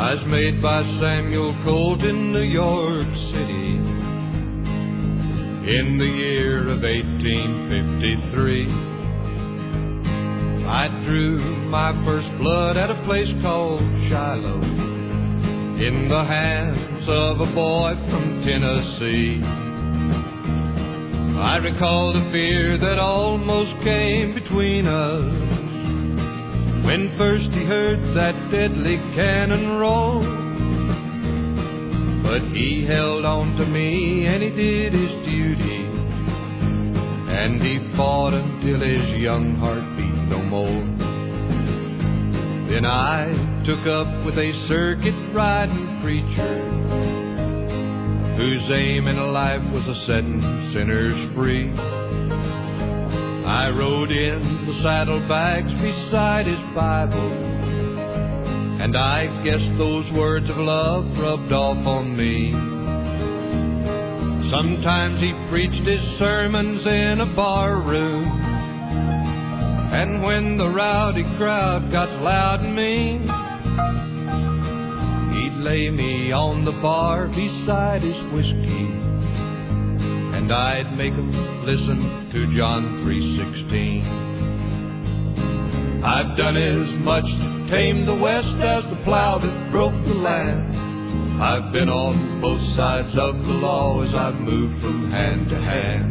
was made by Samuel Colt in New York City in the year of 1853. I drew my first blood at a place called Shiloh in the hands of a boy from Tennessee. I recall the fear that almost came between us when first he heard that deadly cannon roll. But he held on to me and he did his duty, and he fought until his young heart beat no more. Then I took up with a circuit riding preacher whose aim in life was a setting sinners free. I rode in the saddlebags beside his Bible, and I guess those words of love rubbed off on me. Sometimes he preached his sermons in a bar room, and when the rowdy crowd got loud and mean, he'd lay me on the bar beside his whiskey, and I'd make 'em listen to John 3:16. I've done as much to tame the West as the plow that broke the land. I've been on both sides of the law as I've moved from hand to hand.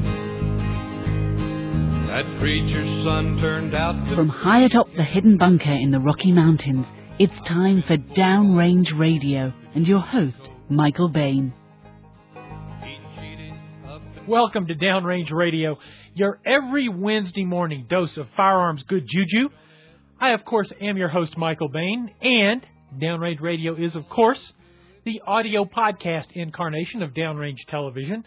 That preacher's son turned out to... From high atop the hidden bunker in the Rocky Mountains, it's time for Downrange Radio and your host, Michael Bain. Welcome to Downrange Radio, your every Wednesday morning dose of firearms good juju. I, of course, am your host, Michael Bain, and Downrange Radio is, of course, the audio podcast incarnation of Downrange Television,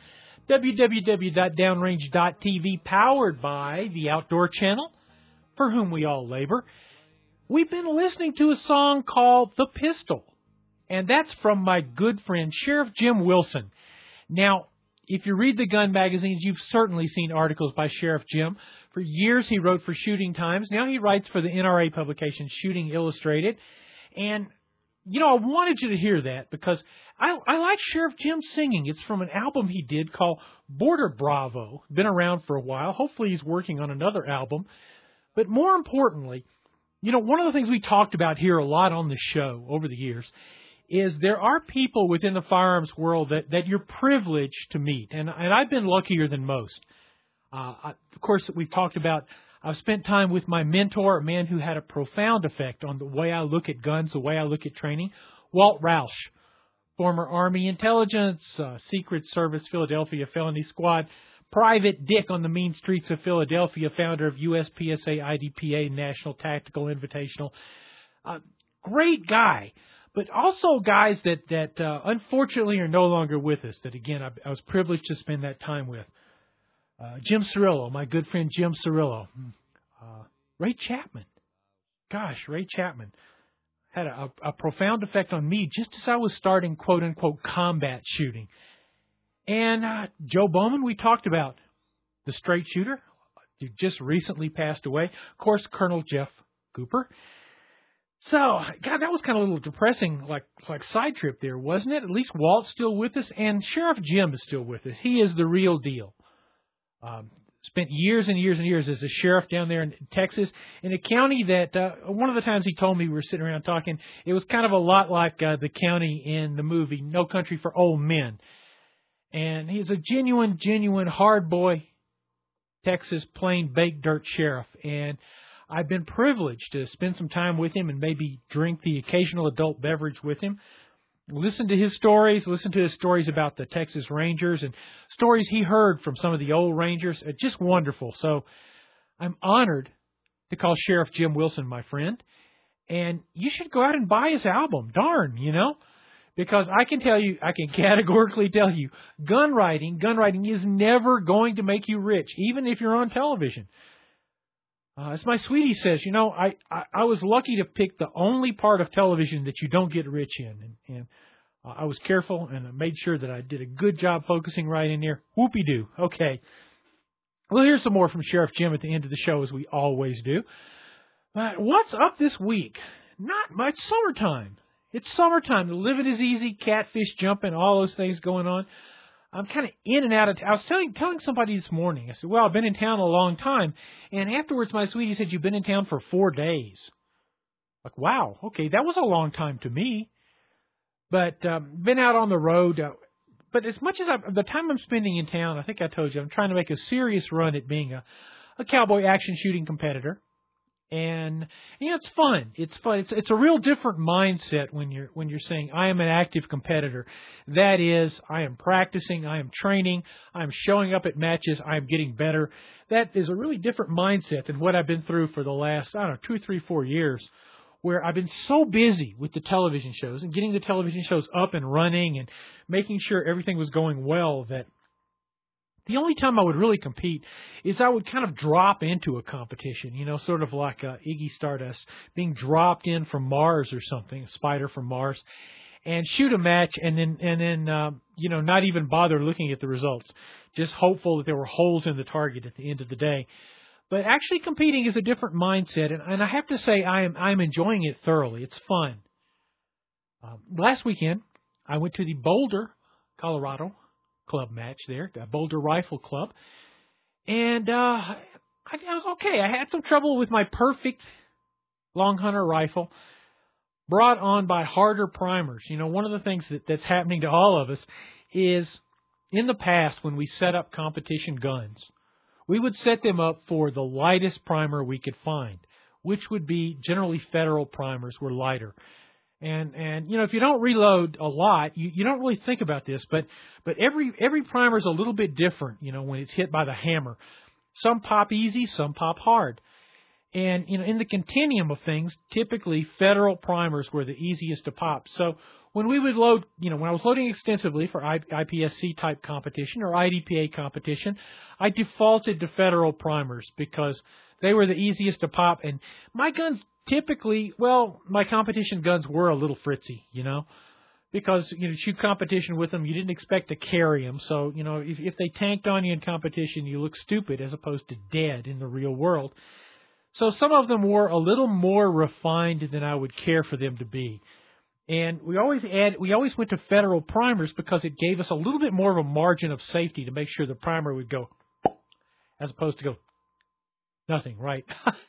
www.downrange.tv, powered by the Outdoor Channel, for whom we all labor. We've been listening to a song called The Pistol, and that's from my good friend, Sheriff Jim Wilson. Now, if you read the gun magazines, you've certainly seen articles by Sheriff Jim. For years, he wrote for Shooting Times. Now he writes for the NRA publication Shooting Illustrated. And, you know, I wanted you to hear that because I like Sheriff Jim singing. It's from an album he did called Border Bravo. Been around for a while. Hopefully he's working on another album. But more importantly, you know, one of the things we talked about here a lot on the show over the years is there are people within the firearms world that you're privileged to meet. And I've been luckier than most. Of course, we've talked about, I've spent time with my mentor, a man who had a profound effect on the way I look at guns, the way I look at training, Walt Roush, former Army Intelligence, Secret Service, Philadelphia Felony Squad, Private Dick on the mean streets of Philadelphia, founder of USPSA, IDPA, National Tactical Invitational. Great guy. But also guys that unfortunately are no longer with us, that, again, I was privileged to spend that time with. Jim Cirillo, my good friend Jim Cirillo. Ray Chapman. Gosh, Ray Chapman had a profound effect on me just as I was starting, quote-unquote, combat shooting. And Joe Bowman, we talked about, the straight shooter, who just recently passed away. Of course, Colonel Jeff Cooper. So, God, that was kind of a little depressing, like side trip there, wasn't it? At least Walt's still with us, and Sheriff Jim is still with us. He is the real deal. Spent years and years and years as a sheriff down there in Texas, in a county that, one of the times he told me, we were sitting around talking, it was kind of a lot like the county in the movie No Country for Old Men. And he's a genuine hard boy, Texas plain baked dirt sheriff. And I've been privileged to spend some time with him and maybe drink the occasional adult beverage with him. Listen to his stories about the Texas Rangers and stories he heard from some of the old Rangers. Just wonderful. So I'm honored to call Sheriff Jim Wilson my friend. And you should go out and buy his album. Darn, you know. Because I can categorically tell you, gun writing is never going to make you rich, even if you're on television. As my sweetie says, you know, I was lucky to pick the only part of television that you don't get rich in. And I was careful, and I made sure that I did a good job focusing right in there. Whoopie-doo. Okay. We'll hear some more from Sheriff Jim at the end of the show, as we always do. But what's up this week? Not much. Summertime. It's summertime. The living is easy, catfish jumping, all those things going on. I'm kind of in and out of town. I was telling somebody this morning. I said, well, I've been in town a long time. And afterwards, my sweetie said, you've been in town for 4 days. Like, wow, okay, that was a long time to me. But been out on the road. But as much as the time I'm spending in town, I think I told you, I'm trying to make a serious run at being a cowboy action shooting competitor. And it's fun. It's fun. It's a real different mindset when you're saying I am an active competitor. That is, I am practicing, I am training, I am showing up at matches, I am getting better. That is a really different mindset than what I've been through for the last 2, 3, 4 years, where I've been so busy with the television shows and getting the television shows up and running and making sure everything was going well that the only time I would really compete is I would kind of drop into a competition, sort of like Iggy Stardust being dropped in from Mars or something, a spider from Mars, and shoot a match and then not even bother looking at the results, just hopeful that there were holes in the target at the end of the day. But actually competing is a different mindset, and I have to say I'm enjoying it thoroughly. It's fun. Last weekend, I went to the Boulder, Colorado club match there, the Boulder Rifle Club, and I was okay. I had some trouble with my perfect long hunter rifle, brought on by harder primers. One of the things that's happening to all of us is in the past when we set up competition guns, we would set them up for the lightest primer we could find, which would be generally Federal primers were lighter. And if you don't reload a lot, you don't really think about this, but every primer is a little bit different, when it's hit by the hammer. Some pop easy, some pop hard. And, in the continuum of things, typically Federal primers were the easiest to pop. So when we would load, when I was loading extensively for IPSC type competition or IDPA competition, I defaulted to Federal primers because they were the easiest to pop. And my guns typically, my competition guns were a little fritzy, because, to shoot competition with them, you didn't expect to carry them. So, if they tanked on you in competition, you look stupid as opposed to dead in the real world. So some of them were a little more refined than I would care for them to be. And we always went to Federal primers because it gave us a little bit more of a margin of safety to make sure the primer would go as opposed to go nothing, right?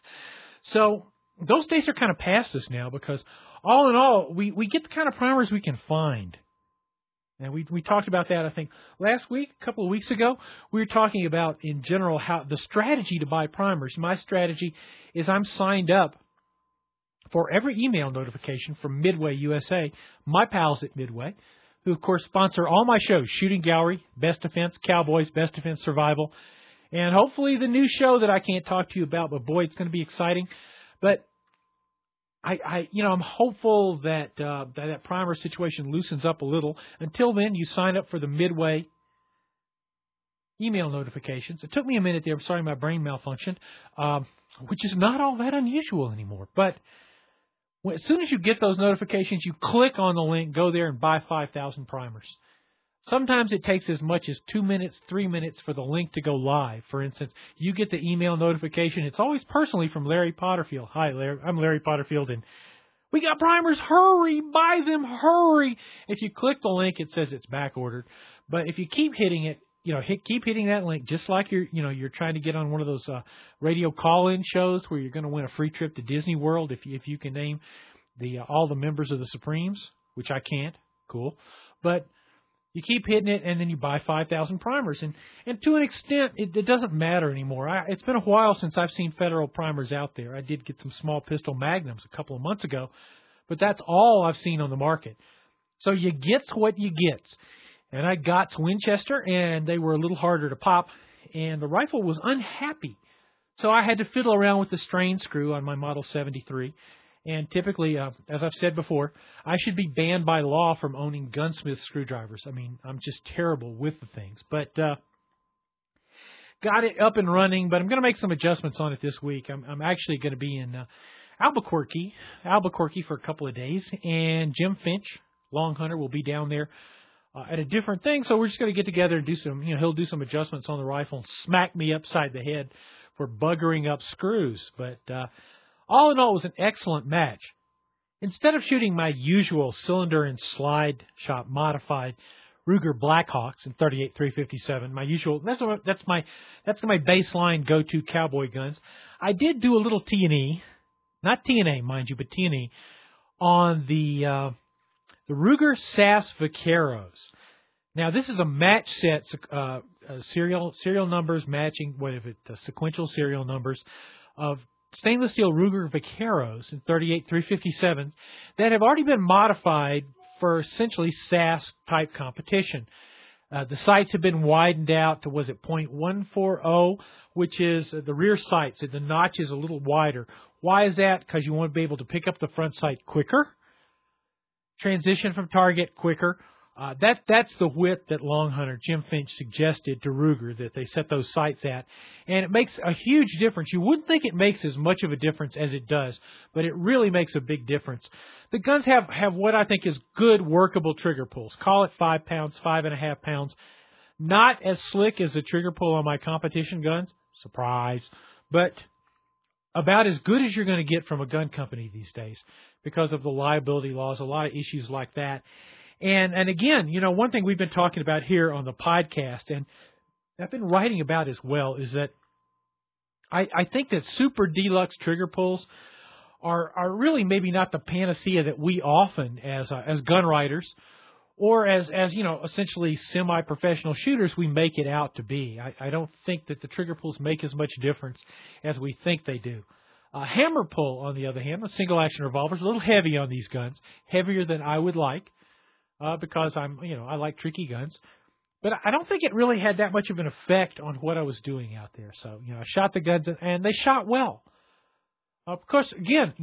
So those days are kind of past us now because all in all, we get the kind of primers we can find. And we talked about that, I think, last week, a couple of weeks ago. We were talking about, in general, how the strategy to buy primers. My strategy is I'm signed up for every email notification from Midway USA, my pals at Midway, who, of course, sponsor all my shows, Shooting Gallery, Best Defense, Cowboys, Best Defense Survival, and hopefully the new show that I can't talk to you about, but boy, it's going to be exciting. But I'm hopeful that that primer situation loosens up a little. Until then, you sign up for the Midway email notifications. It took me a minute there. I'm sorry, my brain malfunctioned, which is not all that unusual anymore. But as soon as you get those notifications, you click on the link, go there, and buy 5,000 primers. Sometimes it takes as much as 2 minutes, 3 minutes for the link to go live. For instance, you get the email notification. It's always personally from Larry Potterfield. Hi, Larry. I'm Larry Potterfield, and we got primers. Hurry, buy them, hurry. If you click the link, it says it's back ordered. But if you keep hitting it, keep hitting that link, just like you're trying to get on one of those radio call-in shows where you're going to win a free trip to Disney World if you can name all the members of the Supremes, which I can't. Cool, but you keep hitting it, and then you buy 5,000 primers. And to an extent, it doesn't matter anymore. It's been a while since I've seen Federal primers out there. I did get some small pistol magnums a couple of months ago, but that's all I've seen on the market. So you get what you get. And I got Winchester, and they were a little harder to pop, and the rifle was unhappy. So I had to fiddle around with the strain screw on my Model 73. And typically, as I've said before, I should be banned by law from owning gunsmith screwdrivers. I mean, I'm just terrible with the things. But got it up and running, but I'm going to make some adjustments on it this week. I'm actually going to be in Albuquerque for a couple of days, and Jim Finch, Long Hunter, will be down there at a different thing. So we're just going to get together and do some, he'll do some adjustments on the rifle and smack me upside the head for buggering up screws. But all in all, it was an excellent match. instead of shooting my usual cylinder and slide shot modified Ruger Blackhawks in 38-357, my usual, that's my baseline go-to cowboy guns. I did do a little T&E, not TNA, mind you, but T&E on the Ruger SAS Vaqueros. Now, this is a match set, serial numbers matching, sequential serial numbers of stainless steel Ruger Vaqueros in 38-357 that have already been modified for essentially SAS-type competition. The sights have been widened out to, .140, which is the rear sights. The notch is a little wider. Why is that? Because you want to be able to pick up the front sight quicker, transition from target quicker. That's the width that Long Hunter Jim Finch suggested to Ruger that they set those sights at, and it makes a huge difference. You wouldn't think it makes as much of a difference as it does, but it really makes a big difference. The guns have what I think is good workable trigger pulls. Call it 5 pounds, 5.5 pounds. Not as slick as the trigger pull on my competition guns, surprise, but about as good as you're going to get from a gun company these days because of the liability laws, a lot of issues like that. And again, one thing we've been talking about here on the podcast, and I've been writing about as well, is that I think that super deluxe trigger pulls are really maybe not the panacea that we often, as gun writers, or as essentially semi-professional shooters, we make it out to be. I don't think that the trigger pulls make as much difference as we think they do. Hammer pull, on the other hand, a single-action revolver is a little heavy on these guns, heavier than I would like. Because I like tricky guns, but I don't think it really had that much of an effect on what I was doing out there. So, I shot the guns and they shot well. Of course, again,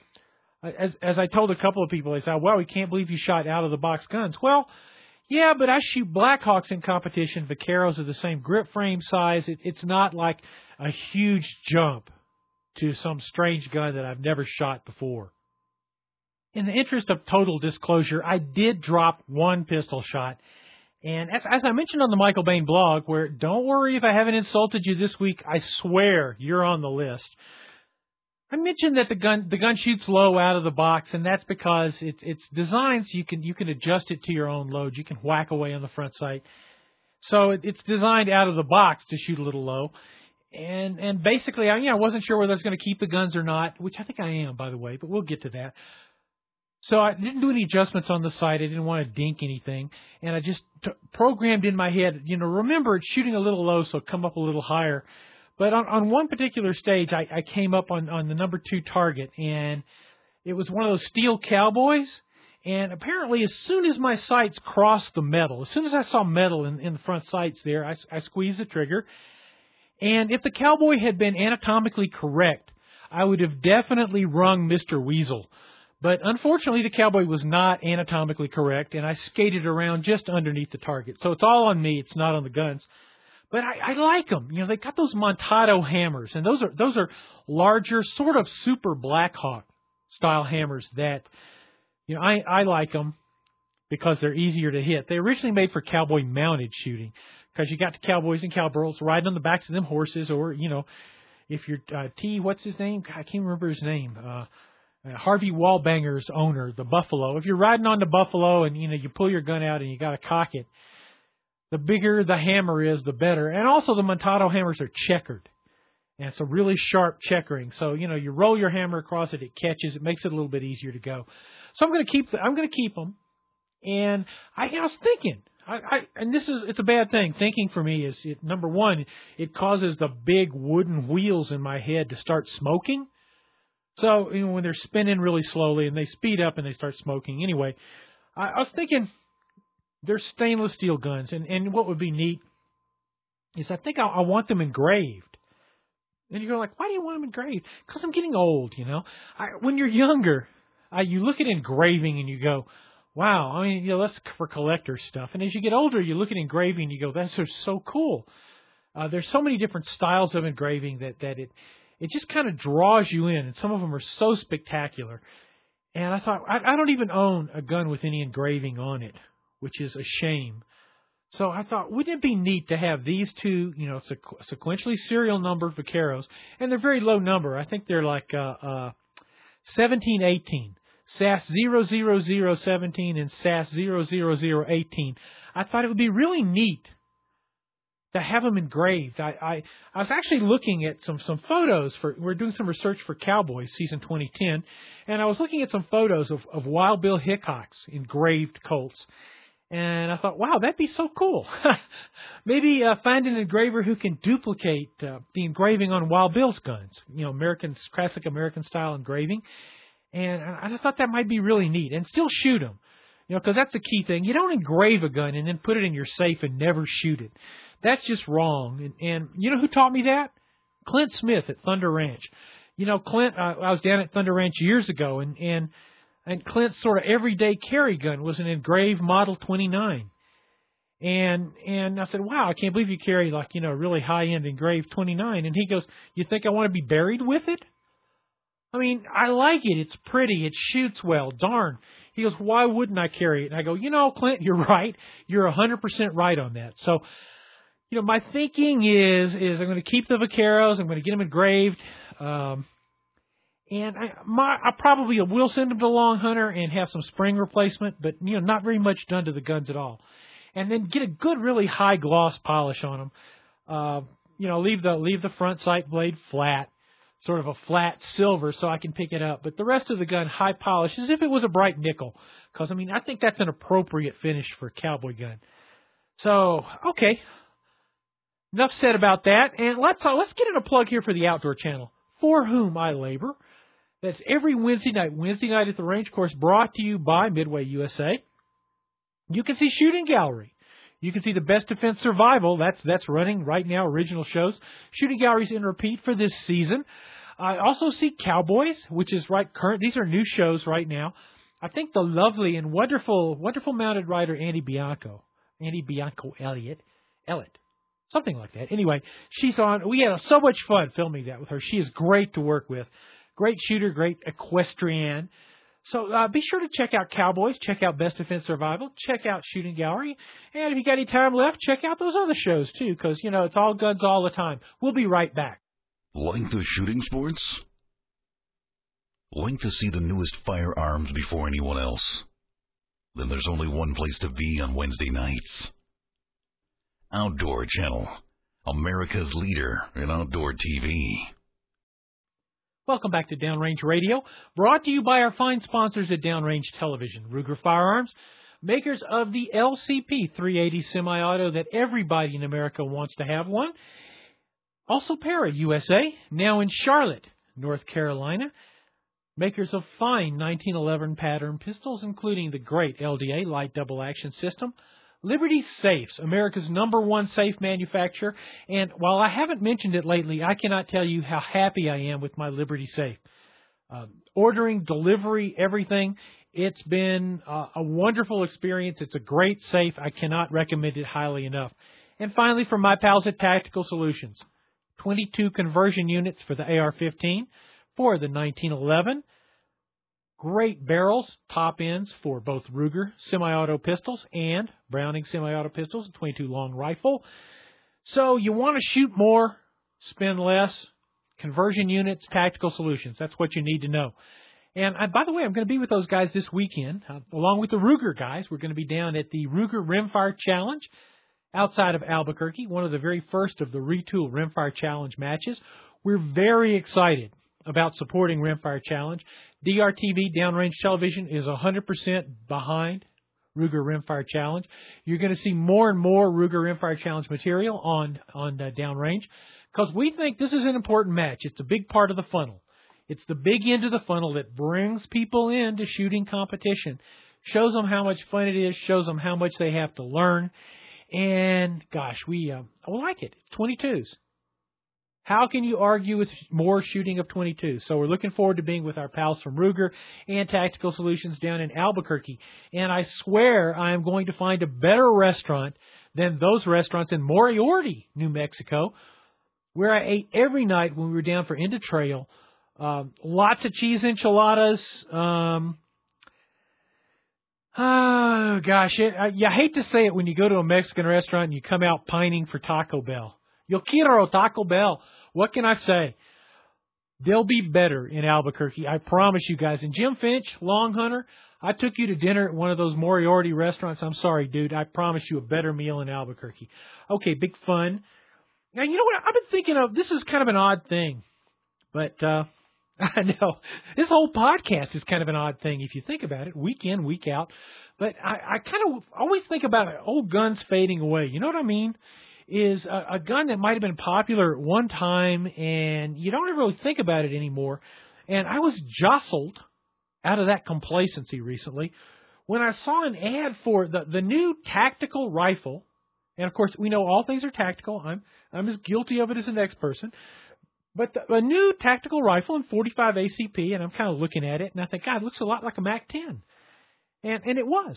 as I told a couple of people, they said, "Well, we can't believe you shot out of the box guns." Well, yeah, but I shoot Blackhawks in competition. Vaqueros are the same grip frame size. It's not like a huge jump to some strange gun that I've never shot before. In the interest of total disclosure, I did drop one pistol shot. And as I mentioned on the Michael Bain blog, where don't worry if I haven't insulted you this week, I swear you're on the list. I mentioned that the gun shoots low out of the box, and that's because it's designed so you can adjust it to your own load. You can whack away on the front sight. So it's designed out of the box to shoot a little low. And basically, I wasn't sure whether I was going to keep the guns or not, which I think I am, by the way, but we'll get to that. So I didn't do any adjustments on the sight. I didn't want to dink anything. And I just programmed in my head, remember it's shooting a little low, so come up a little higher. But on one particular stage, I came up on the number 2 target, and it was one of those steel cowboys. And apparently, as soon as my sights crossed the metal, as soon as I saw metal in the front sights there, I squeezed the trigger. And if the cowboy had been anatomically correct, I would have definitely rung Mr. Weasel. But unfortunately, the cowboy was not anatomically correct, and I skated around just underneath the target. So it's all on me. It's not on the guns. But I like them. They got those Montado hammers, and those are larger, sort of super Blackhawk style hammers that I like them because they're easier to hit. They originally made for cowboy mounted shooting because you got the cowboys and cowgirls riding on the backs of them horses, or if you're what's his name? I can't remember his name. Harvey Wallbanger's owner, the Buffalo. If you're riding on the Buffalo and you pull your gun out and you got to cock it, the bigger the hammer is, the better. And also the Montado hammers are checkered, and it's a really sharp checkering. So you roll your hammer across it, it catches, it makes it a little bit easier to go. So I'm going to keep them. And I was thinking, and it's a bad thing. Thinking for me is number one, it causes the big wooden wheels in my head to start smoking. So, when they're spinning really slowly and they speed up and they start smoking. Anyway, I was thinking they're stainless steel guns. And what would be neat is I think I want them engraved. And you go like, why do you want them engraved? Because I'm getting old, When you're younger, you look at engraving and you go, wow, that's for collector stuff. And as you get older, you look at engraving and you go, that's so cool. There's so many different styles of engraving that it just kind of draws you in, and some of them are so spectacular. And I thought, I don't even own a gun with any engraving on it, which is a shame. So I thought, wouldn't it be neat to have these two, sequentially serial numbered Vaqueros, and they're very low number. I think they're like 1718. SAS 00017 and SAS 00018. I thought it would be really neat to have them engraved. I was actually looking at some photos we're doing some research for Cowboys season 2010, and I was looking at some photos of Wild Bill Hickok's engraved Colts. And I thought, wow, that'd be so cool. Maybe find an engraver who can duplicate the engraving on Wild Bill's guns, classic American style engraving. And I thought that might be really neat, and still shoot them, because that's the key thing. You don't engrave a gun and then put it in your safe and never shoot it. That's just wrong. And you know who taught me that? Clint Smith at Thunder Ranch. Clint, I was down at Thunder Ranch years ago, and Clint's sort of everyday carry gun was an engraved Model 29. And I said, wow, I can't believe you carry really high-end engraved 29. And he goes, you think I want to be buried with it? I mean, I like it. It's pretty. It shoots well. Darn. He goes, why wouldn't I carry it? And I go, Clint, you're right. You're 100% right on that. So, my thinking is I'm going to keep the Vaqueros. I'm going to get them engraved. And I probably will send them to Long Hunter and have some spring replacement, but, not very much done to the guns at all. And then get a good, really high gloss polish on them. Leave the front sight blade flat, sort of a flat silver so I can pick it up. But the rest of the gun, high polish, as if it was a bright nickel. Because, I think that's an appropriate finish for a cowboy gun. So, okay. Enough said about that. And let's get in a plug here for the Outdoor Channel, for whom I labor. That's every Wednesday night at the Range Course, brought to you by Midway USA. You can see Shooting Gallery. You can see the Best Defense Survival. That's running right now, original shows. Shooting Gallery's in repeat for this season. I also see Cowboys, which is current. These are new shows right now. I think the lovely and wonderful mounted rider Andy Bianco Elliott, something like that. Anyway, she's on. We had so much fun filming that with her. She is great to work with. Great shooter, great equestrian. So be sure to check out Cowboys, check out Best Defense Survival, check out Shooting Gallery, and if you got any time left, check out those other shows too, because, it's all guns all the time. We'll be right back. Like the shooting sports? Like to see the newest firearms before anyone else? Then there's only one place to be on Wednesday nights. Outdoor Channel, America's leader in outdoor TV. Welcome back to Downrange Radio, brought to you by our fine sponsors at Downrange Television, Ruger Firearms, makers of the LCP 380 semi-auto that everybody in America wants to have one. Also Para USA, now in Charlotte, North Carolina, makers of fine 1911 pattern pistols, including the great LDA light double action system. Liberty Safes, America's #1 safe manufacturer, and while I haven't mentioned it lately, I cannot tell you how happy I am with my Liberty Safe. Ordering, delivery, everything, it's been a wonderful experience. It's a great safe. I cannot recommend it highly enough. And finally, from my pals at Tactical Solutions, 22 conversion units for the AR-15, for the 1911, great barrels, top ends for both Ruger semi-auto pistols and Browning semi-auto pistols, 22 long rifle. So you want to shoot more, spend less, conversion units, Tactical Solutions. That's what you need to know. And by the way, I'm going to be with those guys this weekend, along with the Ruger guys. We're going to be down at the Ruger Rimfire Challenge outside of Albuquerque, one of the very first of the Retool Rimfire Challenge matches. We're very excited about supporting Rimfire Challenge. DRTV, Downrange Television, is 100% behind Ruger Rimfire Challenge. You're going to see more and more Ruger Rimfire Challenge material on Downrange, because we think this is an important match. It's a big part of the funnel. It's the big end of the funnel that brings people into shooting competition, shows them how much fun it is, shows them how much they have to learn, and gosh, we like it. 22s. How can you argue with more shooting of 22s? So we're looking forward to being with our pals from Ruger and Tactical Solutions down in Albuquerque. And I swear I am going to find a better restaurant than those restaurants in Moriarty, New Mexico, where I ate every night when we were down for End of Trail. Lots of cheese enchiladas. Oh, gosh. You hate to say it when you go to a Mexican restaurant and you come out pining for Taco Bell. Yo quiero Taco Bell. What can I say? They'll be better in Albuquerque, I promise you guys. And Jim Finch, Long Hunter, I took you to dinner at one of those Moriarty restaurants. I'm sorry, dude. I promise you a better meal in Albuquerque. Okay, big fun. Now, you know what? I've been thinking of, this is kind of an odd thing. But I know, this whole podcast is kind of an odd thing if you think about it, week in, week out. But I kind of always think about old guns fading away. You know what I mean? Is a gun that might have been popular at one time, and you don't really think about it anymore. And I was jostled out of that complacency recently when I saw an ad for the new tactical rifle. And, of course, we know all things are tactical. I'm as guilty of it as the next person. But a new tactical rifle in 45 ACP, and I'm kind of looking at it, and I think, God, it looks a lot like a MAC-10. And it was.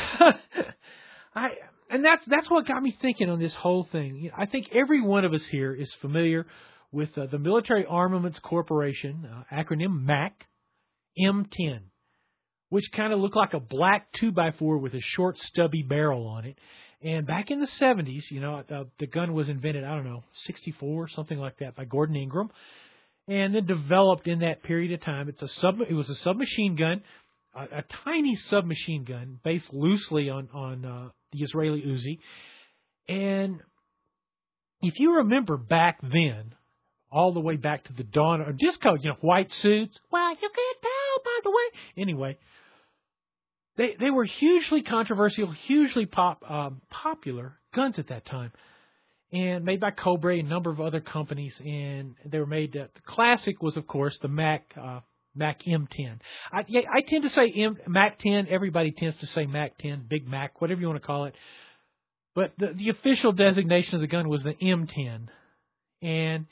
And that's what got me thinking on this whole thing. I think every one of us here is familiar with the Military Armaments Corporation, acronym MAC, M10, which kind of looked like a black 2x4 with a short, stubby barrel on it. And back in the 70s, the gun was invented, 64, something like that, by Gordon Ingram, and then developed in that period of time. It was a submachine gun, a tiny submachine gun based loosely on the Israeli Uzi. And if you remember back then, all the way back to the dawn of disco, white suits. Well, you can't tell, by the way. Anyway, they were hugely controversial, hugely popular guns at that time, and made by Cobra and a number of other companies. And they were made. The classic was, of course, the Mac M10. I tend to say Mac 10. Everybody tends to say Mac 10, Big Mac, whatever you want to call it. But the official designation of the gun was the M10. And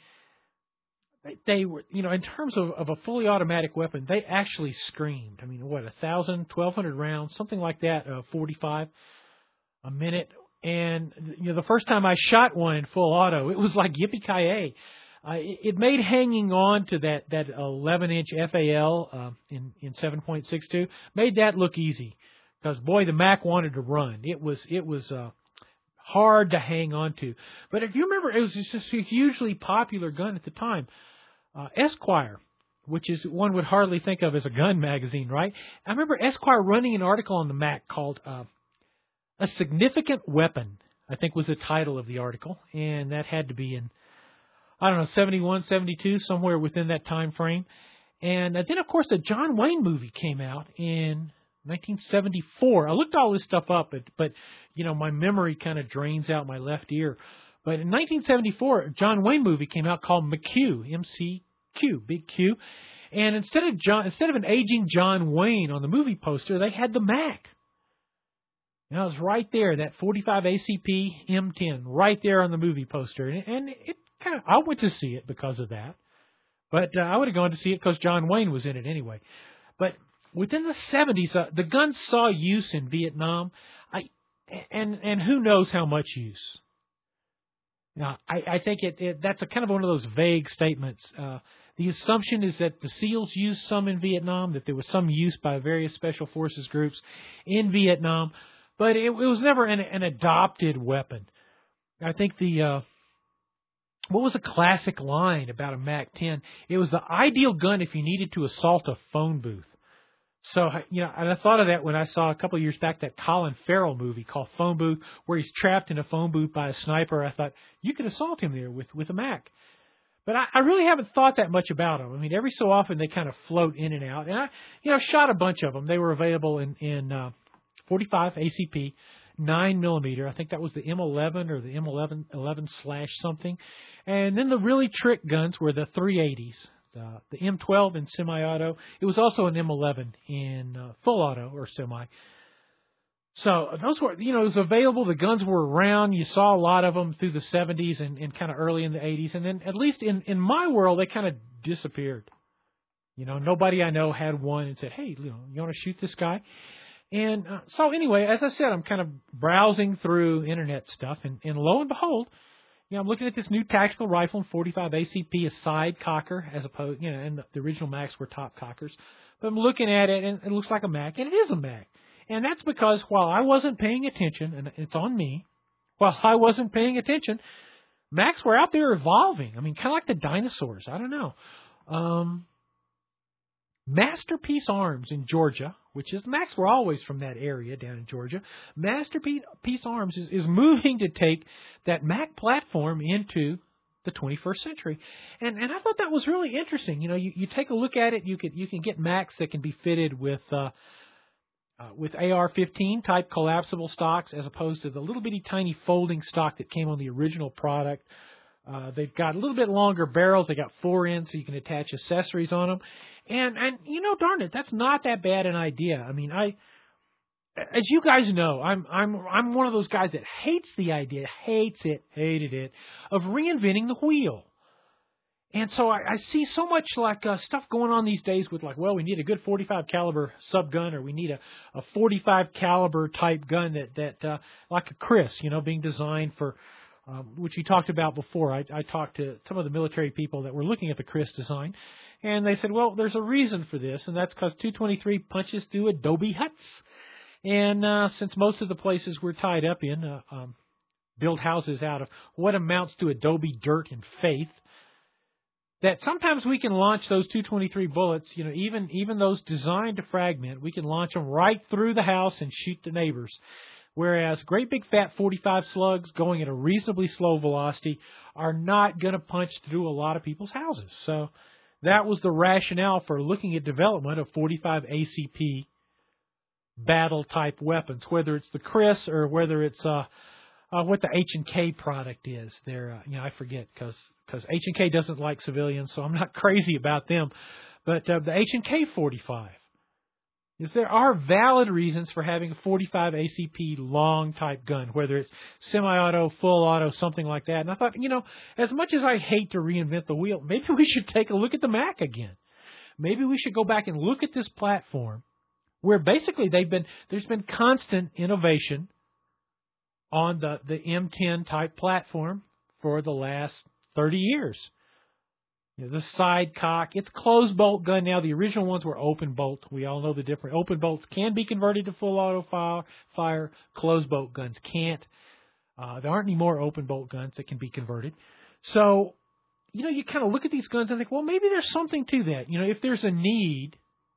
they were, in terms of a fully automatic weapon, they actually screamed. 1,000, 1,200 rounds, something like that, 45 a minute. And, the first time I shot one in full auto, it was like yippee-ki-yay. It made hanging on to that 11-inch FAL in 7.62 made that look easy, because boy, the Mac wanted to run. It was hard to hang on to. But if you remember, it was just a hugely popular gun at the time. Esquire, which is one would hardly think of as a gun magazine, right? I remember Esquire running an article on the Mac called "A Significant Weapon," I think was the title of the article, and that had to be in 71, 72, somewhere within that time frame. And then, of course, the John Wayne movie came out in 1974. I looked all this stuff up, but my memory kind of drains out my left ear. But in 1974, a John Wayne movie came out called McQ, M-C-Q, Big Q. And instead of an aging John Wayne on the movie poster, they had the Mac. And it was right there, that 45 ACP M10, right there on the movie poster. And it I went to see it because of that, but I would have gone to see it because John Wayne was in it anyway. But within the 70s, the gun saw use in Vietnam, and who knows how much use. Now, I think that's a kind of one of those vague statements. The assumption is that the SEALs used some in Vietnam, that there was some use by various special forces groups in Vietnam, but it was never an adopted weapon. I think what was a classic line about a MAC-10? It was the ideal gun if you needed to assault a phone booth. So, and I thought of that when I saw a couple of years back that Colin Farrell movie called Phone Booth, where he's trapped in a phone booth by a sniper. I thought, you could assault him there with a Mac. But I really haven't thought that much about them. Every so often they kind of float in and out. And I shot a bunch of them. They were available in 45 ACP. 9mm, I think that was the M11 or the M11/something. And then the really trick guns were the 380s, the M12 in semi-auto. It was also an M11 in full auto or semi. So those were, it was available. The guns were around. You saw a lot of them through the 70s and kind of early in the 80s. And then at least in my world, they kind of disappeared. Nobody I know had one and said, hey, you want to shoot this guy? And so anyway, as I said, I'm kind of browsing through internet stuff, and lo and behold, I'm looking at this new tactical rifle in 45 ACP, a side cocker, as opposed, and the original Macs were top cockers. But I'm looking at it, and it looks like a Mac, and it is a Mac. And that's because while I wasn't paying attention, and it's on me, while I wasn't paying attention, Macs were out there evolving. Kind of like the dinosaurs. I don't know. Masterpiece Arms in Georgia, which is, Macs were always from that area down in Georgia. Masterpiece Arms is moving to take that Mac platform into the 21st century. And I thought that was really interesting. You know, you take a look at it, you can get Macs that can be fitted with AR-15 type collapsible stocks as opposed to the little bitty tiny folding stock that came on the original product. They've got a little bit longer barrels. They got 4 ends so you can attach accessories on them. And you know, darn it, that's not that bad an idea. I mean, as you guys know, I'm one of those guys that hated it, of reinventing the wheel. And so I see so much like stuff going on these days with like, well, we need a good 45 caliber sub gun, or we need a 45 caliber type gun that like a Chris, you know, being designed for, which we talked about before. I talked to some of the military people that were looking at the Chris design, and they said, well, there's a reason for this, and that's because 223 punches through adobe huts. And since most of the places we're tied up in build houses out of what amounts to adobe dirt and faith, that sometimes we can launch those 223 bullets, you know, even those designed to fragment, we can launch them right through the house and shoot the neighbors. Whereas great big fat 45 slugs going at a reasonably slow velocity are not going to punch through a lot of people's houses. So that was the rationale for looking at development of 45 ACP battle-type weapons, whether it's the Chris or whether it's what the H&K product is. They're, you know, I forget because H&K doesn't like civilians, so I'm not crazy about them. But the H&K 45. There are valid reasons for having a 45 ACP long-type gun, whether it's semi-auto, full auto, something like that. And I thought, you know, as much as I hate to reinvent the wheel, maybe we should take a look at the Mac again. Maybe we should go back and look at this platform where basically there's been constant innovation on the M10 type platform for the last 30 years. You know, the side cock, it's closed bolt gun now. The original ones were open bolt. We all know the difference. Open bolts can be converted to full auto fire. Closed bolt guns can't. There aren't any more open bolt guns that can be converted. So, you know, you kind of look at these guns and think, well, maybe there's something to that. You know, if there's a need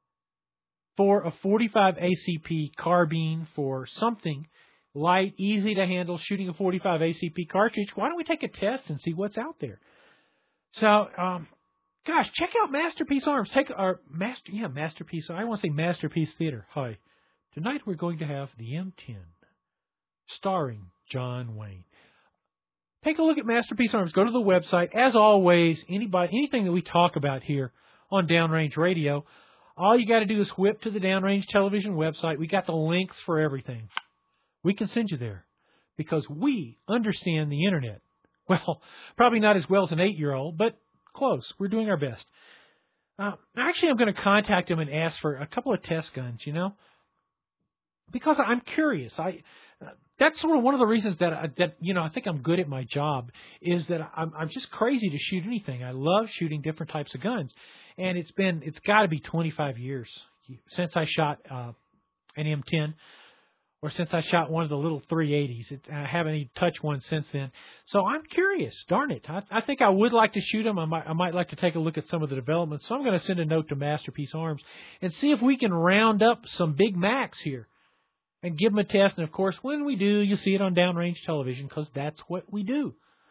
for a 45 ACP carbine for something light, easy to handle, shooting a 45 ACP cartridge, why don't we take a test and see what's out there? So, gosh, check out Masterpiece Arms. Masterpiece. I want to say Masterpiece Theater. Hi. Tonight we're going to have the M10, starring John Wayne. Take a look at Masterpiece Arms. Go to the website. As always, anything that we talk about here on Downrange Radio, all you got to do is whip to the Downrange Television website. We got the links for everything. We can send you there because we understand the Internet. Well, probably not as well as an 8-year-old, but close. We're doing our best. Actually, I'm going to contact him and ask for a couple of test guns, you know, because I'm curious. That's sort of one of the reasons that you know, I think I'm good at my job is that I'm just crazy to shoot anything. I love shooting different types of guns, and it's got to be 25 years since I shot an M10. Or since I shot one of the little 380s. I haven't even touched one since then. So I'm curious. Darn it. I think I would like to shoot them. I might like to take a look at some of the developments. So I'm going to send a note to Masterpiece Arms and see if we can round up some big Macs here and give them a test. And, of course, when we do, you'll see it on Downrange Television because that's what we do.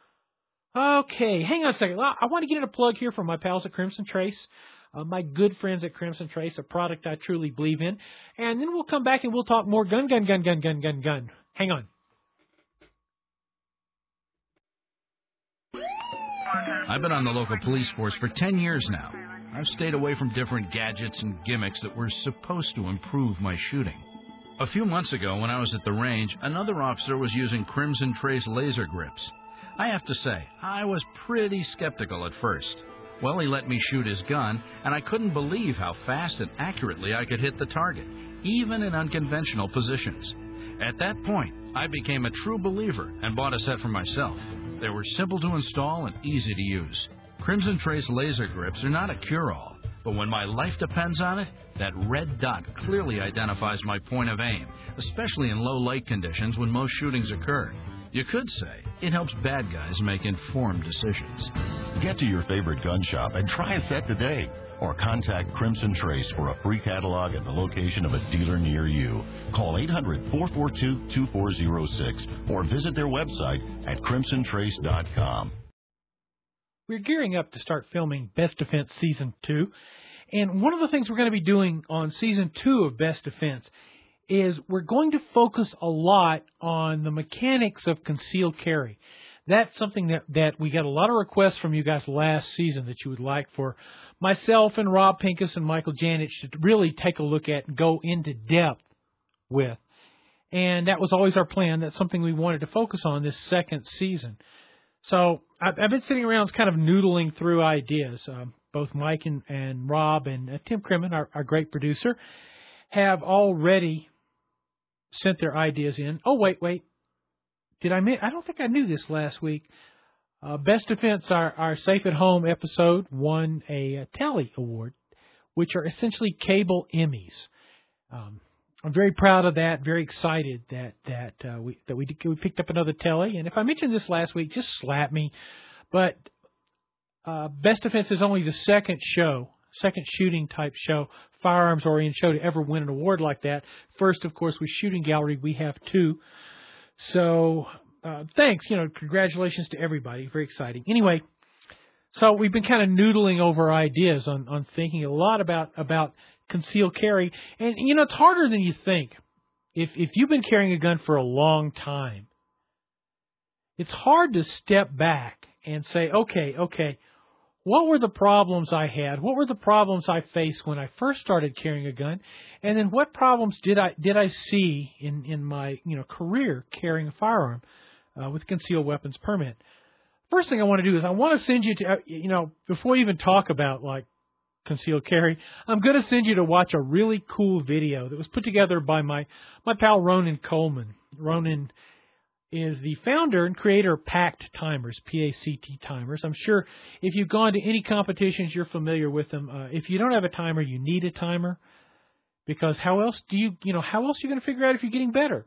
Okay. Hang on a second. I want to get in a plug here from my pals at Crimson Trace. My good friends at Crimson Trace, a product I truly believe in. And then we'll come back and we'll talk more gun. Hang on. I've been on the local police force for 10 years now. I've stayed away from different gadgets and gimmicks that were supposed to improve my shooting. A few months ago, when I was at the range, another officer was using Crimson Trace laser grips. I have to say, I was pretty skeptical at first. Well, he let me shoot his gun, and I couldn't believe how fast and accurately I could hit the target, even in unconventional positions. At that point, I became a true believer and bought a set for myself. They were simple to install and easy to use. Crimson Trace laser grips are not a cure-all, but when my life depends on it, that red dot clearly identifies my point of aim, especially in low light conditions when most shootings occur. You could say it helps bad guys make informed decisions. Get to your favorite gun shop and try a set today. Or contact Crimson Trace for a free catalog at the location of a dealer near you. Call 800-442-2406 or visit their website at crimsontrace.com. We're gearing up to start filming Best Defense Season 2. And one of the things we're going to be doing on Season 2 of Best Defense is we're going to focus a lot on the mechanics of concealed carry. That's something that we got a lot of requests from you guys last season that you would like for myself and Rob Pincus and Michael Janich to really take a look at and go into depth with. And that was always our plan. That's something we wanted to focus on this second season. So I've been sitting around kind of noodling through ideas. Both Mike and Rob and Tim Crimmin, our great producer, have already sent their ideas in. Oh, wait. I don't think I knew this last week. Best Defense, our Safe at Home episode, won a Telly Award, which are essentially cable Emmys. I'm very proud of that. Very excited that we picked up another Telly. And if I mentioned this last week, just slap me. But Best Defense is only the second shooting type show, firearms oriented show to ever win an award like that. First, of course, was Shooting Gallery. We have 2. So thanks. Congratulations to everybody. Very exciting. Anyway, so we've been kind of noodling over ideas on thinking a lot about concealed carry. And, it's harder than you think. If you've been carrying a gun for a long time, it's hard to step back and say, okay, what were the problems I had? What were the problems I faced when I first started carrying a gun? And then what problems did I see in my career carrying a firearm with concealed weapons permit? First thing I want to do is I want to send you to before we even talk about like concealed carry, I'm going to send you to watch a really cool video that was put together by my pal Ronan Coleman. Ronan is the founder and creator of PACT Timers, P-A-C-T Timers. I'm sure if you've gone to any competitions, you're familiar with them. If you don't have a timer, you need a timer, because how else are you going to figure out if you're getting better?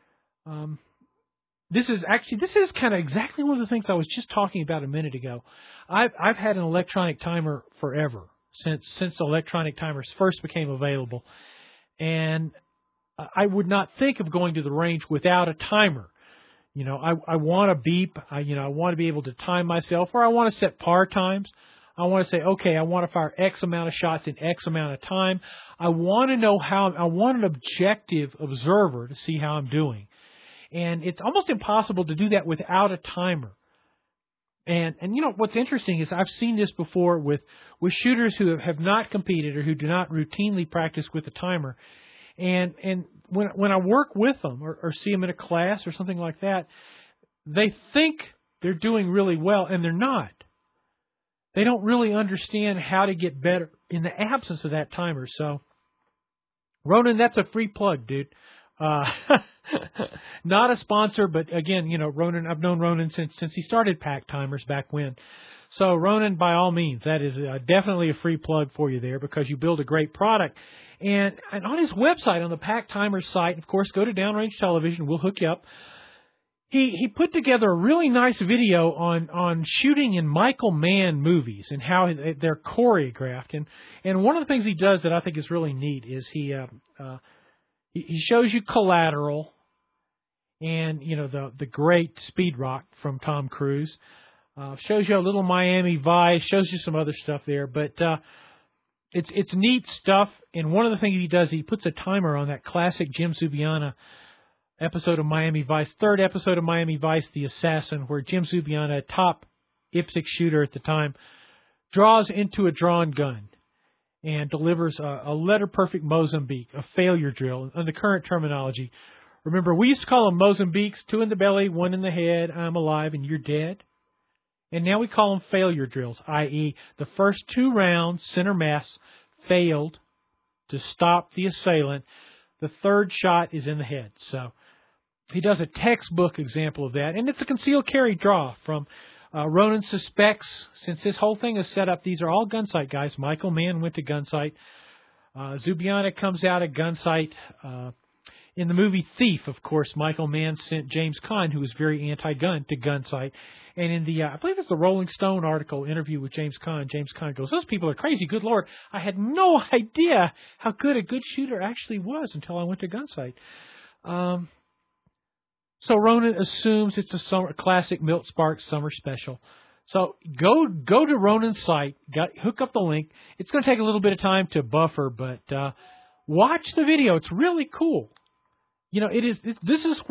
This is kind of exactly one of the things I was just talking about a minute ago. I've had an electronic timer forever, since electronic timers first became available, and I would not think of going to the range without a timer. I want to beep. I want to be able to time myself, or I want to set par times. I want to say, okay, I want to fire X amount of shots in X amount of time. I want to know I want an objective observer to see how I'm doing. And it's almost impossible to do that without a timer. And what's interesting is I've seen this before with shooters who have not competed or who do not routinely practice with a timer. And when I work with them or see them in a class or something like that, they think they're doing really well, and they're not. They don't really understand how to get better in the absence of that timer. So, Ronan, that's a free plug, dude. Not a sponsor, but again, Ronan, I've known Ronan since he started PACT Timers back when. So, Ronan, by all means, that is definitely a free plug for you there, because you build a great product. And on his website, on the PACT Timers site, of course, go to Downrange Television. We'll hook you up. He put together a really nice video on shooting in Michael Mann movies and how they're choreographed. And one of the things he does that I think is really neat is he shows you Collateral and the great Speed Rock from Tom Cruise. Shows you a little Miami Vice. Shows you some other stuff there, but it's neat stuff. And one of the things he does, he puts a timer on that classic Jim Zubiana episode of Miami Vice, third episode of Miami Vice, The Assassin, where Jim Zubiana, a top IPSC shooter at the time, draws into a drawn gun and delivers a letter-perfect Mozambique, a failure drill, in the current terminology. Remember, we used to call them Mozambiques, 2 in the belly, 1 in the head, I'm alive, and you're dead. And now we call them failure drills, i.e., the first 2 rounds, center mass, failed to stop the assailant. The third shot is in the head. So he does a textbook example of that, and it's a concealed carry draw from Ronan Suspects. Since this whole thing is set up, these are all Gunsight guys. Michael Mann went to Gunsight. Zubiana comes out at Gunsight. In the movie Thief, of course, Michael Mann sent James Caan, who was very anti-gun, to Gunsight. And in the, I believe it's the Rolling Stone article interview with James Caan goes, "Those people are crazy. Good Lord, I had no idea how good a good shooter actually was until I went to Gunsight." So Ronan assumes it's a classic Milt Sparks summer special. So go to Ronan's site, hook up the link. It's going to take a little bit of time to buffer, but watch the video. It's really cool. You know, this is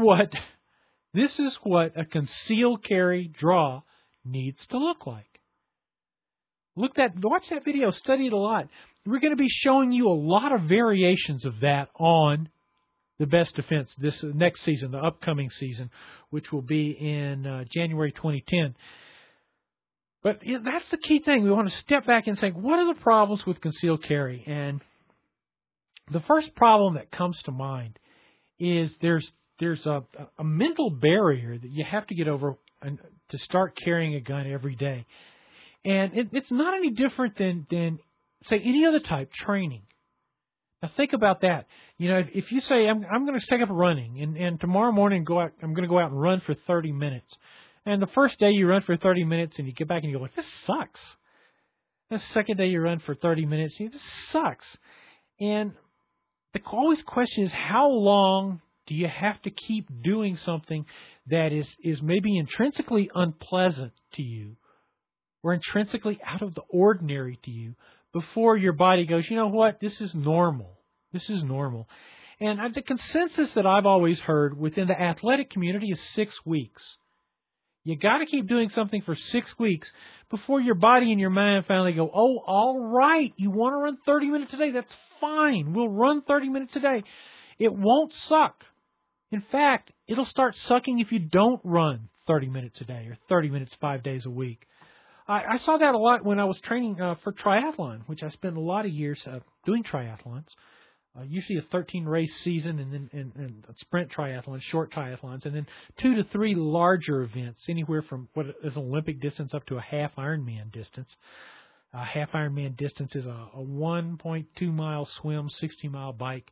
what a concealed carry draw needs to look like. Watch that video, study it a lot. We're going to be showing you a lot of variations of that on The Best Defense this next season, the upcoming season, which will be in January 2010. But that's the key thing. We want to step back and say, what are the problems with concealed carry? And the first problem that comes to mind is there's a mental barrier that you have to get over to start carrying a gun every day. And it's not any different than say, any other type training. Now think about that. You know, if you say, I'm going to take up running, and tomorrow morning I'm going to go out and run for 30 minutes. And the first day you run for 30 minutes and you get back and you go, like, this sucks. The second day you run for 30 minutes and you go, this sucks. And the always question is, how long do you have to keep doing something that is maybe intrinsically unpleasant to you or intrinsically out of the ordinary to you before your body goes, you know what, this is normal. This is normal. And the consensus that I've always heard within the athletic community is 6 weeks. You got to keep doing something for 6 weeks before your body and your mind finally go, oh, all right, you want to run 30 minutes a day? That's fine. We'll run 30 minutes a day. It won't suck. In fact, it'll start sucking if you don't run 30 minutes a day or 30 minutes 5 days a week. I saw that a lot when I was training for triathlon, which I spent a lot of years doing triathlons. Usually a 13-race season, and then sprint triathlons, short triathlons, and then 2 to 3 larger events, anywhere from what is an Olympic distance up to a half Ironman distance. A half Ironman distance is a 1.2 mile swim, 60-mile bike,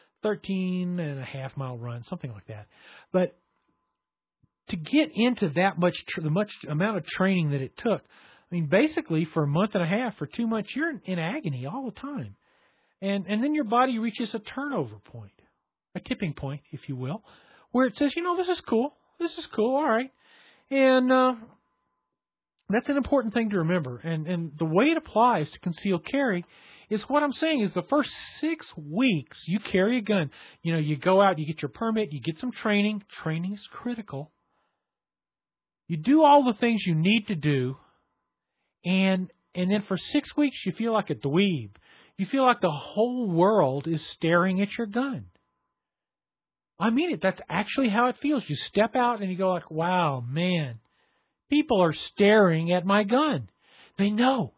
13.5 mile run, something like that. But to get into that much amount of training that it took, I mean, basically for a month and a half, for 2 months, you're in agony all the time. And then your body reaches a turnover point, a tipping point, if you will, where it says, you know, this is cool, all right. And that's an important thing to remember. And the way it applies to concealed carry is what I'm saying is the first 6 weeks you carry a gun. You know, you go out, you get your permit, you get some training. Training is critical. You do all the things you need to do, and then for 6 weeks you feel like a dweeb. You feel like the whole world is staring at your gun. I mean it. That's actually how it feels. You step out and you go like, wow, man, people are staring at my gun. They know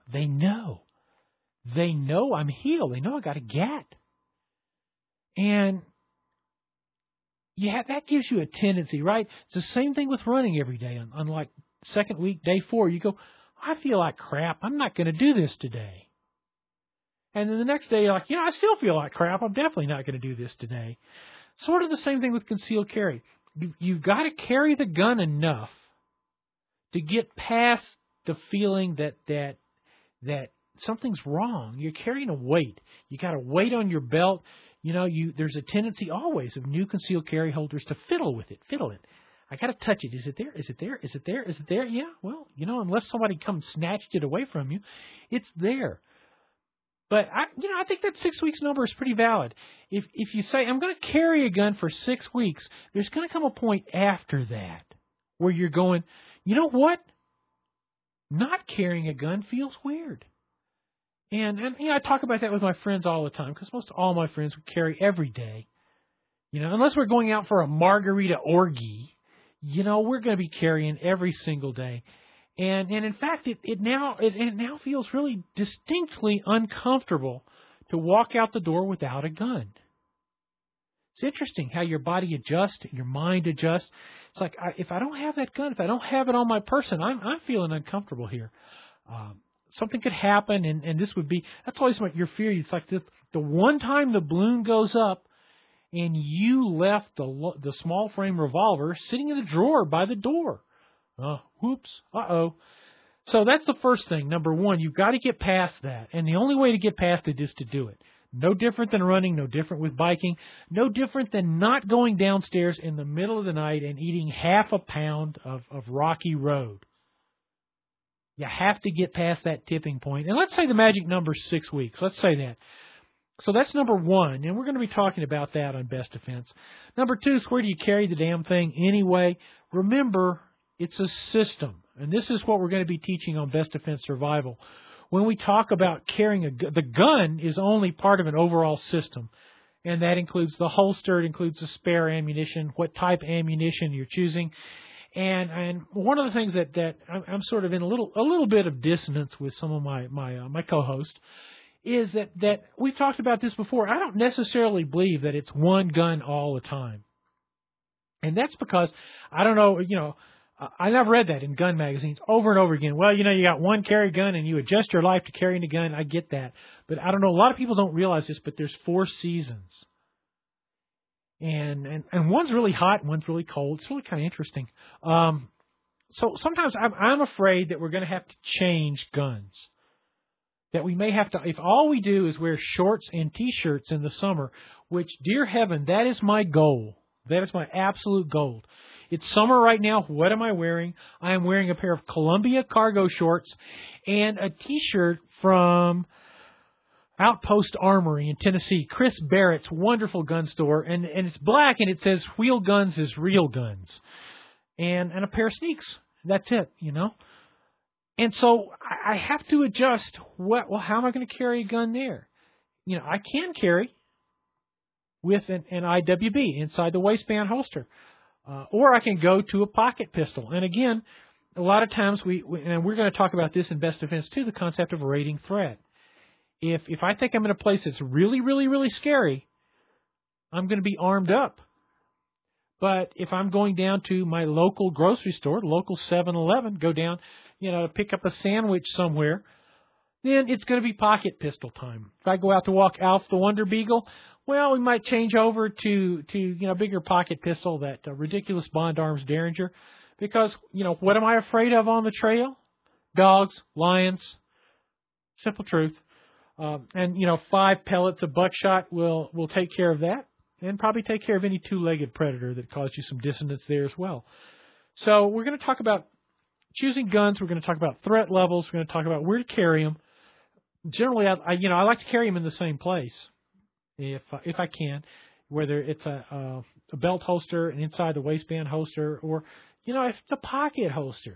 I'm healed. They know I got a gat. And yeah, that gives you a tendency, right? It's the same thing with running every day. On like second week, day 4, you go, I feel like crap. I'm not going to do this today. And then the next day, you're like, I still feel like crap. I'm definitely not going to do this today. Sort of the same thing with concealed carry. You've got to carry the gun enough to get past the feeling that something's wrong. You're carrying a weight. You got a weight on your belt. There's a tendency always of new concealed carry holders to fiddle with it. I got to touch it. Is it there? Is it there? Is it there? Is it there? Yeah, well, unless somebody comes snatched it away from you, it's there. But I think that 6 weeks number is pretty valid. If you say, I'm going to carry a gun for 6 weeks, there's going to come a point after that where you're going, you know what? Not carrying a gun feels weird. And I talk about that with my friends all the time, because most all my friends would carry every day. Unless we're going out for a margarita orgy, we're going to be carrying every single day. And in fact, it now feels really distinctly uncomfortable to walk out the door without a gun. It's interesting how your body adjusts, your mind adjusts. It's like, if I don't have that gun, if I don't have it on my person, I'm feeling uncomfortable here. Something could happen, and this would be, that's always what your fear. It's like the one time the balloon goes up, and you left the small frame revolver sitting in the drawer by the door. Whoops. Uh-oh. So that's the first thing. Number one, you've got to get past that. And the only way to get past it is to do it. No different than running, no different with biking, no different than not going downstairs in the middle of the night and eating half a pound of Rocky Road. You have to get past that tipping point. And let's say the magic number is 6 weeks. Let's say that. So that's number one, and we're going to be talking about that on Best Defense. Number two is, where do you carry the damn thing anyway? Remember, it's a system, and this is what we're going to be teaching on Best Defense Survival. When we talk about carrying the gun is only part of an overall system, and that includes the holster, it includes the spare ammunition, what type of ammunition you're choosing. And one of the things that I'm sort of in a little bit of dissonance with some of my co-hosts is that we've talked about this before. I don't necessarily believe that it's one gun all the time, and that's because I don't know. I've read that in gun magazines over and over again. Well, you got one carry gun and you adjust your life to carrying a gun. I get that. But I don't know. A lot of people don't realize this, but there's 4 seasons. And one's really hot and one's really cold. It's really kind of interesting. So sometimes I'm afraid that we're going to have to change guns. That we may have to, if all we do is wear shorts and T-shirts in the summer, which, dear heaven, that is my goal. That is my absolute goal. It's summer right now. What am I wearing? I am wearing a pair of Columbia cargo shorts and a T-shirt from Outpost Armory in Tennessee, Chris Barrett's wonderful gun store, and it's black and it says "Wheel Guns is Real Guns," and a pair of sneaks. That's it, And so I have to adjust. Well, how am I going to carry a gun there? I can carry with an IWB inside the waistband holster. Or I can go to a pocket pistol. And again, a lot of times and we're going to talk about this in Best Defense too, the concept of rating threat. If I think I'm in a place that's really, really, really scary, I'm going to be armed up. But if I'm going down to my local grocery store, local 7-Eleven, go down, to pick up a sandwich somewhere, then it's going to be pocket pistol time. If I go out to walk Alf the Wonder Beagle, well, we might change over to bigger pocket pistol, that ridiculous Bond Arms Derringer, because what am I afraid of on the trail? Dogs, lions, simple truth, and 5 pellets of buckshot will take care of that, and probably take care of any 2-legged predator that caused you some dissonance there as well. So we're going to talk about choosing guns. We're going to talk about threat levels. We're going to talk about where to carry them. Generally, I like to carry them in the same place. If I can, whether it's a belt holster, an inside the waistband holster, or if it's a pocket holster.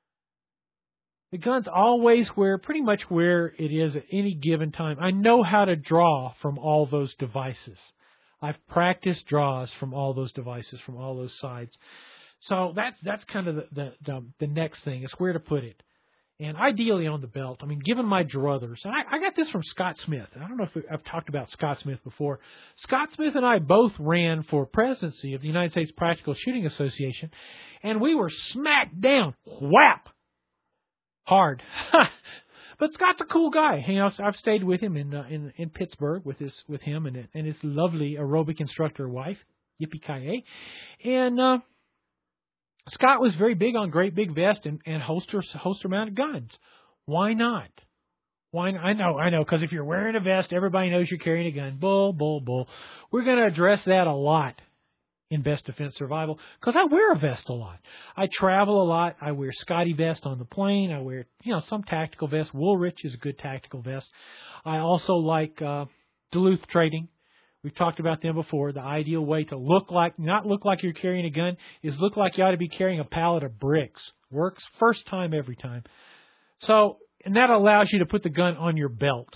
The gun's always pretty much where it is at any given time. I know how to draw from all those devices. I've practiced draws from all those devices, from all those sides. So that's kind of the next thing, is where to put it. And ideally on the belt. I mean, given my druthers. And I got this from Scott Smith. I don't know if I've talked about Scott Smith before. Scott Smith and I both ran for presidency of the United States Practical Shooting Association. And we were smacked down. Whap! Hard. But Scott's a cool guy. I've stayed with him in Pittsburgh with him and his lovely aerobic instructor wife, Yippee-ki-yay. And Scott was very big on great big vest and holster-mounted guns. Why not? Why? I know, because if you're wearing a vest, everybody knows you're carrying a gun. Bull, bull, bull. We're going to address that a lot in Best Defense Survival, because I wear a vest a lot. I travel a lot. I wear Scotty vest on the plane. I wear, some tactical vest. Woolrich is a good tactical vest. I also like Duluth Trading. We've talked about them before. The ideal way to not look like you're carrying a gun, is look like you ought to be carrying a pallet of bricks. Works first time, every time. So, and that allows you to put the gun on your belt.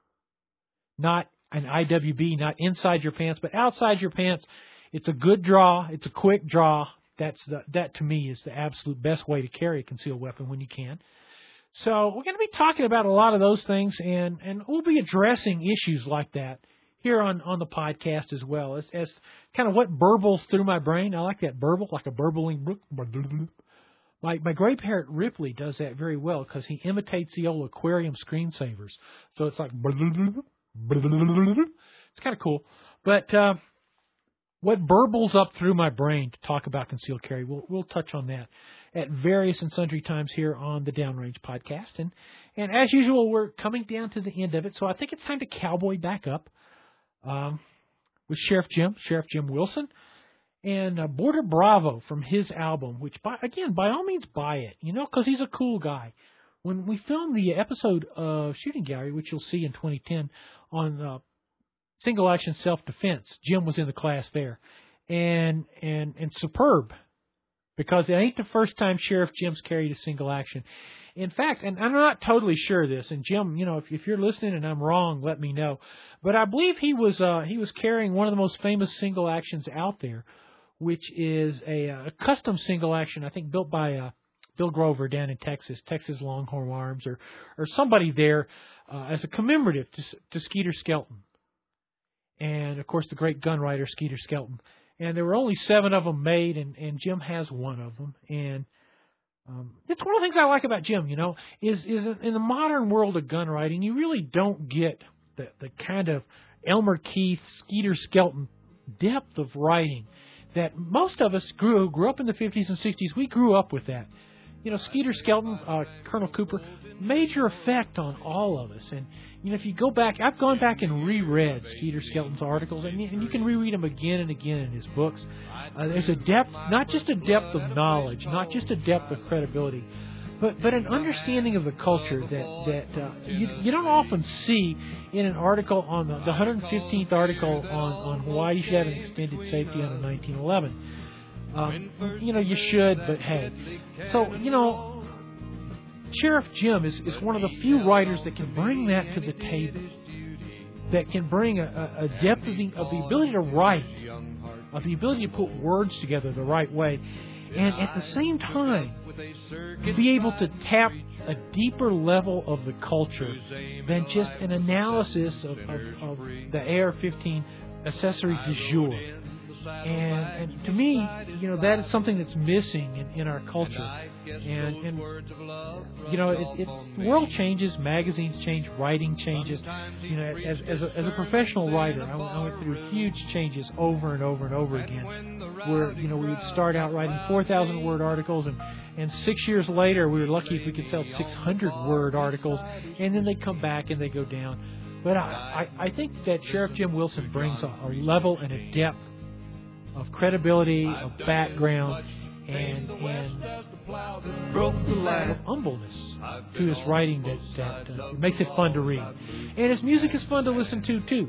Not an IWB, not inside your pants, but outside your pants. It's a good draw. It's a quick draw. That to me is the absolute best way to carry a concealed weapon when you can. So we're going to be talking about a lot of those things, and we'll be addressing issues like that here on the podcast as well, as kind of what burbles through my brain. I like that burble, like a burbling brook. My gray parrot Ripley does that very well, because he imitates the old aquarium screensavers. So it's like, it's kind of cool. But what burbles up through my brain to talk about concealed carry. We'll touch on that at various and sundry times here on the Downrange podcast. And as usual, we're coming down to the end of it, so I think it's time to cowboy back up with Sheriff Jim Wilson, and Border Bravo from his album, which, by all means, buy it, because he's a cool guy. When we filmed the episode of Shooting Gallery, which you'll see in 2010 on single action self-defense, Jim was in the class there, and superb, because it ain't the first time Sheriff Jim's carried a single action. In fact, and I'm not totally sure of this, and Jim, if you're listening and I'm wrong, let me know, but I believe he was carrying one of the most famous single actions out there, which is a custom single action, I think built by Bill Grover down in Texas Longhorn Arms, or somebody there as a commemorative to Skeeter Skelton. And, of course, the great gun writer Skeeter Skelton. And there were only 7 of them made, and Jim has one of them. And it's one of the things I like about Jim, is in the modern world of gun writing, you really don't get the kind of Elmer Keith, Skeeter Skelton depth of writing that most of us grew up in the 50s and 60s. We grew up with that. Skeeter Skelton, Colonel Cooper, major effect on all of us. And, if you go back, I've gone back and reread Skeeter Skelton's articles, and you can reread them again and again in his books. There's a depth, not just a depth of knowledge, not just a depth of credibility, but an understanding of the culture that you don't often see in an article on the 115th article on why you should have an extended safety under 1911. You should, but hey. So, Sheriff Jim is one of the few writers that can bring that to the table, that can bring a depth of the ability to write, of the ability to put words together the right way, and at the same time be able to tap a deeper level of the culture than just an analysis of the AR-15 accessory du jour. And to me, that is something that's missing in our culture. And the world changes, magazines change, writing changes. As a professional writer, I went through huge changes over and over and over again. Where we would start out writing 4,000-word articles, and 6 years later, we were lucky if we could sell 600-word articles, and then they come back and they go down. But I think that Sheriff Jim Wilson brings a level and a depth of credibility, of background, and of humbleness to his writing that makes it fun to read. And his music is fun to listen to, too.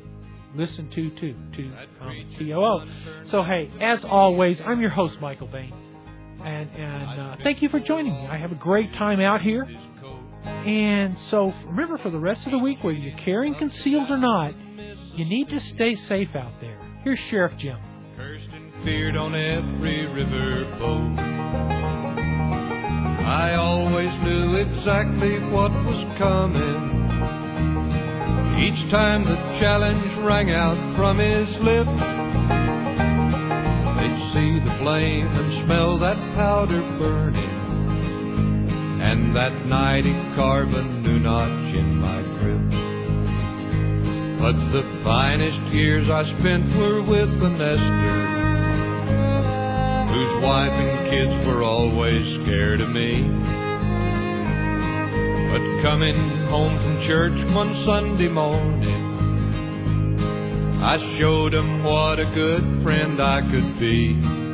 TOO. So, hey, as always, I'm your host, Michael Bain. And thank you for joining me. I have a great time out here. And so, remember, for the rest of the week, whether you're carrying concealed or not, you need to stay safe out there. Here's Sheriff Jim. Cursed and feared on every river boat. I always knew exactly what was coming. Each time the challenge rang out from his lips, they'd see the flame and smell that powder burning, and that night he'd carve a new notch in my grip. But the finest years I spent were with the Nestor, whose wife and kids were always scared of me. But coming home from church one Sunday morning, I showed him what a good friend I could be.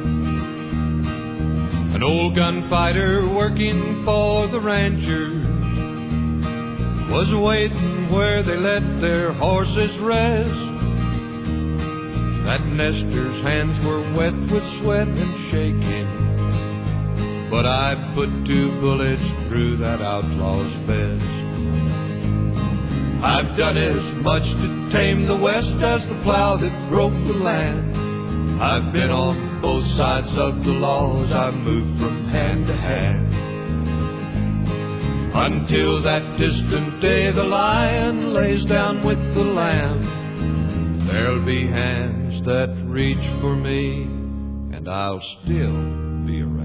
An old gunfighter working for the ranchers was waiting where they let their horses rest. That Nestor's hands were wet with sweat and shaking, but I put 2 bullets through that outlaw's vest. I've done as much to tame the West as the plow that broke the land. I've been on both sides of the laws, I've moved from hand to hand. Until that distant day the lion lays down with the lamb, there'll be hands that reach for me, and I'll still be around.